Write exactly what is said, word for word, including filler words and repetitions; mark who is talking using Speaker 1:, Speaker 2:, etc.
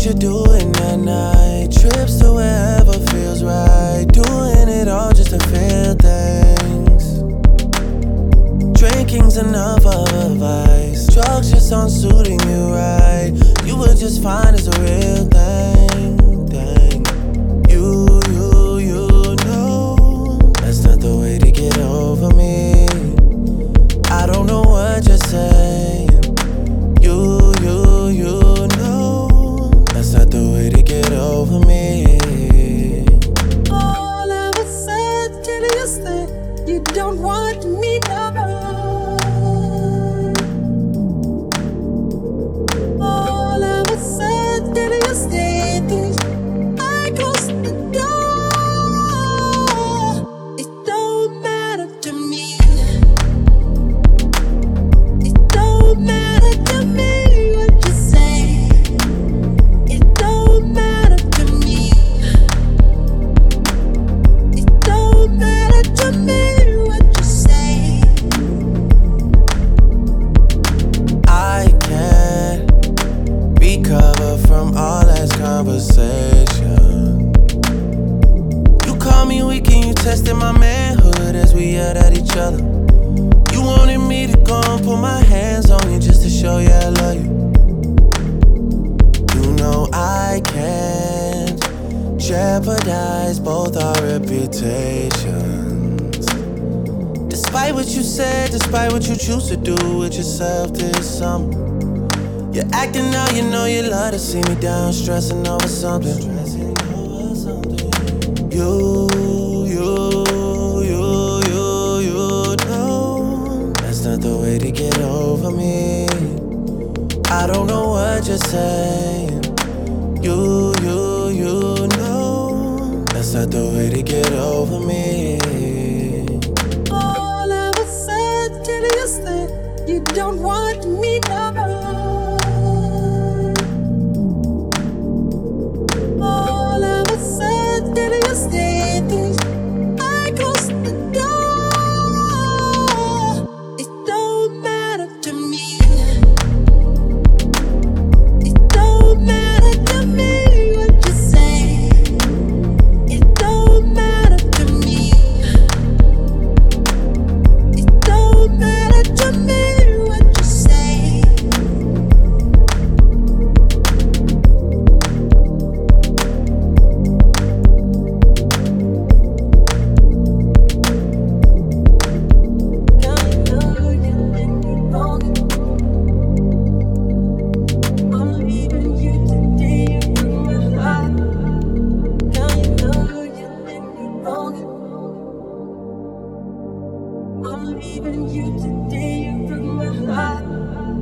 Speaker 1: what you're doing at night. Trips to wherever feels right. Doing it all just to feel things. Drinking's enough of a vice. Drugs just aren't suiting you right. You were just fine as a real thing, thing. You, you, you know that's not the way to get over me. I don't know what you're saying. You, you, you know that's not the way to get over me.
Speaker 2: All of a sudden you say you don't want me no more. All of a sudden you say things, I close the door. It don't matter to me. It don't matter to me what you say. It don't matter to me. It don't matter to me what you say.
Speaker 1: I can't recover from all last conversation. You call me weak and you tested my manhood as we yelled at each other. You wanted me to go and put my hands on you just to show you I love you. You know I can't jeopardize both our reputations. Despite what you said, despite what you choose to do with yourself this summer. You're acting now, you know you love to see me down, stressing over something. You, you, you, you, you know that's not the way to get over me. I don't know what you're saying. You, you, you know that's not the way to get over me.
Speaker 2: All of a sudden you say you don't want me no more. All of a sudden you say things, I close the door. It don't matter to me. It don't matter to me what you say. It don't matter to me. It don't matter to me what you say. Now you know you did me wrong. I'm leaving you today from my heart. Now you know you did me wrong. I'm leaving you today from my heart.